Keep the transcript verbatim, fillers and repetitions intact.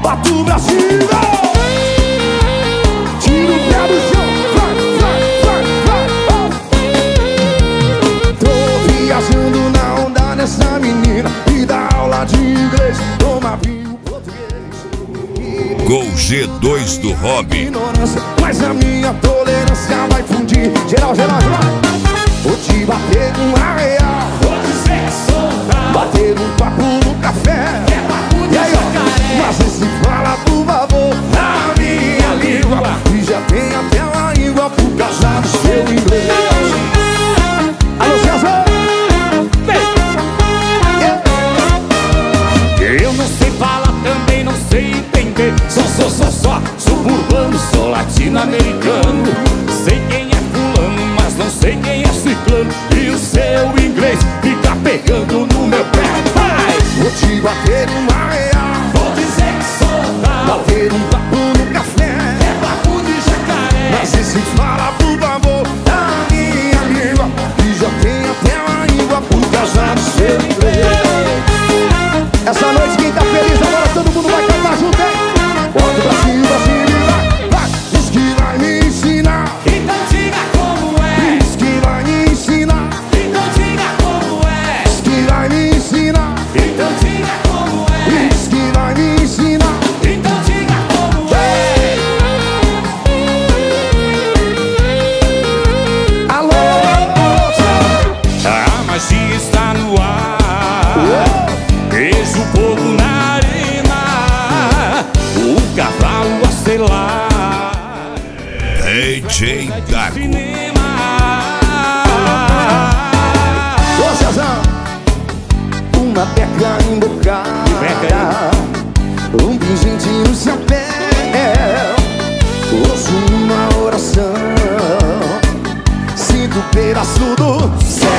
bate o Brasil. Tira o pé do chão, vai, vai, vai, vai. Tô viajando na onda dessa menina e dá aula de inglês, toma vinho português. Gol G dois do Hobby. Mas a minha tolerância vai fundir. Geral, geral, geral. Vou te bater com a real, vou dizer soltar, bater um papo no café. É papo de jacaré. Mas esse fala por favor na minha língua, e já tem até uma língua por causa do seu inglês. Alô, César! Yeah. Eu não sei falar, também não sei entender. Só, só, só, só suburbano, sou latino-americano. Sei quem é fulano, mas não sei quem é ciclano. E o seu inglês fica pegando no meu pé. Vai! Vou te bater uma real, Vou dizer que sou tal, bater um papo no café. é papo de jacaré. Mas esse fala por favor na minha língua, e já tem até uma língua por causa do seu inglês. Essa noite quem tá feliz agora todo mundo vai cantar junto, hein? Bota o Brasil, Brasil e vai, vai. Diz que vai me ensinar, Então diga como é. diz que vai me ensinar, Então diga como é. diz que vai me ensinar, Então diga como é. diz que vai me ensinar. Então diga como é. Alô, A magia está no ar. Vejo o fogo na arena, o cavalo a selar. D J Dago. Cinema. ô Cezão, uma peca embocada, um pingente no seu pé. Ouço uma oração, sinto o pedaço do céu.